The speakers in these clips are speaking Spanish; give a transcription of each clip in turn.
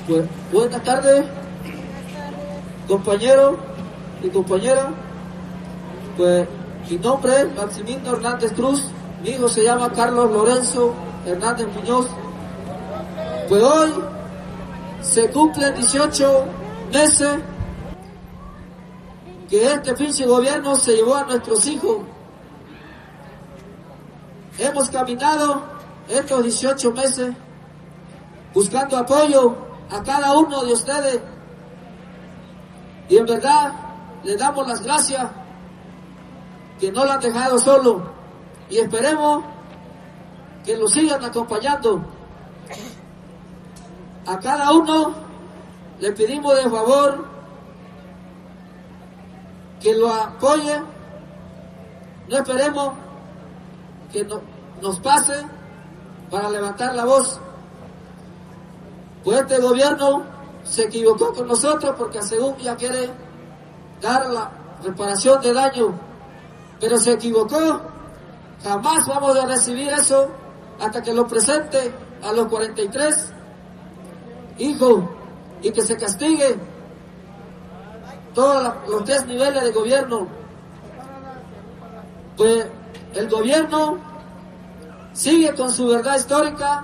Pues, buenas tardes, compañero y compañera. Pues mi nombre es Maximino Hernández Cruz, mi hijo se llama Carlos Lorenzo Hernández Muñoz. Pues hoy se cumplen 18 meses que este pinche gobierno se llevó a nuestros hijos. Hemos caminado estos 18 meses buscando apoyo a cada uno de ustedes y en verdad les damos las gracias que no lo han dejado solo y esperemos que lo sigan acompañando. A cada uno le pedimos de favor que lo apoye, no esperemos que nos pase para levantar la voz. Pues este gobierno se equivocó con nosotros porque según ya quiere dar la reparación de daño, pero se equivocó. Jamás vamos a recibir eso hasta que lo presente a los 43 hijos y que se castigue todos los 3 niveles de gobierno. Pues el gobierno sigue con su verdad histórica,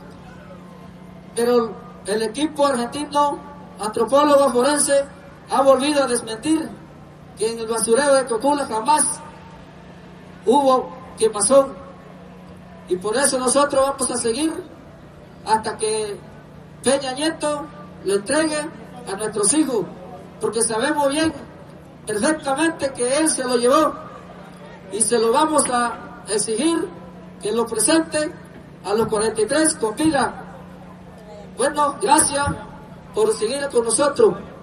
pero el equipo argentino, antropólogo forense, ha volvido a desmentir que en el basurero de Cocula jamás hubo quemazón. Y por eso nosotros vamos a seguir hasta que Peña Nieto lo entregue a nuestros hijos, porque sabemos bien, perfectamente que él se lo llevó y se lo vamos a exigir que lo presente a los 43 con vida. Bueno, gracias por seguir con nosotros.